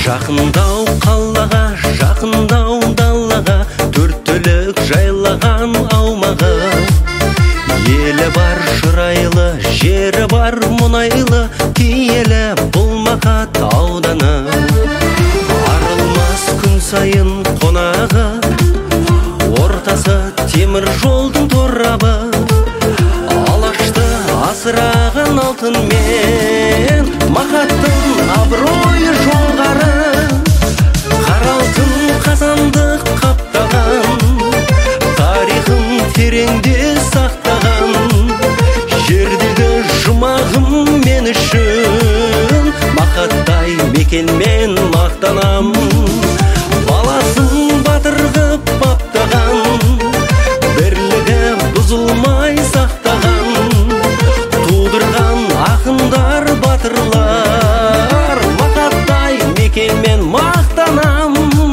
Жақындау қалаға, жақындау далаға, төрт түлік жайлаған аумағы. Елі бар шырайлы, жері бар мұнайлы, киелі бұл Мақат ауданы. Арылмас күн сайын қонағы, ортасы темір жолдың торабы. Алашты асыраған алтынмен, Мақаттың абыройы жоғары. Қара алтын қазандық қаптаған, тарихын тереңде сақтаған. Жердегі жұмағым мен үшін, Мақаттай мекенмен мақтанам. Баласын батыр ғып баптаған, бірлігі бұзылмай сақтаған. Тудырған ақындар батырлар, Мақаттай мекенмен мақтанам.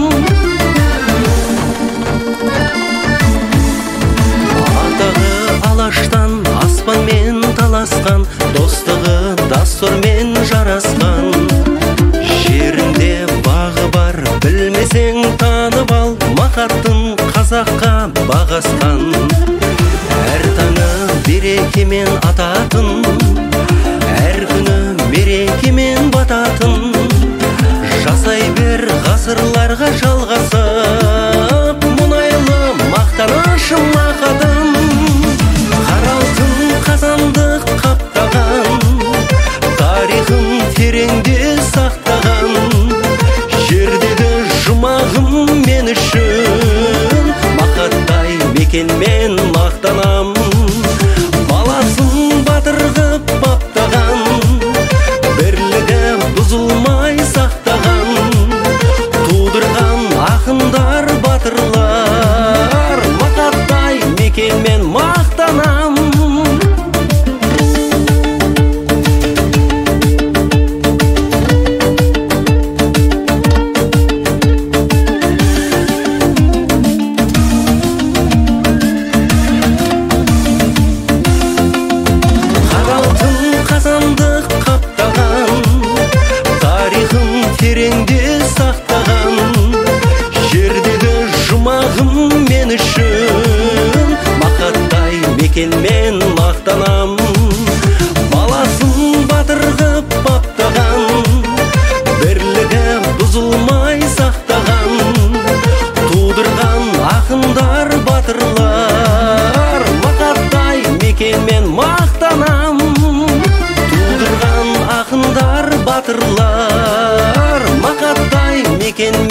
Атағы алаштан аспанмен таласқан, достығы дастұрмен жарасқан. Жерінде бағы бар, білмесең танып ал, Мақаттың қазаққа бағасқан. Әр таңы берекемен ататын, әр күні мерекемен бататын. Жасай бер ғасырларға жалғасып, мұнайлы мақтанышым Мақатым. Қара алтын қазандық қаптаған, тарихын тереңде сақтаған. Жердегі жұмағым мен үшін, Мақаттай мекенмен мақтанам. Баласын батыр ғып баптаған, бірлігі бұзылмай сақтаған. Тудырған ақындар батырлар, Мақаттай мекенмен мақтанам. Тереңде сақтаған, жердегі жұмағым мен үшін, Мақаттай мекенмен мақтанам. Баласын батыр ғып баптаған, бірлігі бұзылмай сақтаған. Тудырған ақындар батырлар, Мақаттай мекенмен мақтанам. Тудырған ақындар батырлар, Мақаттай мекен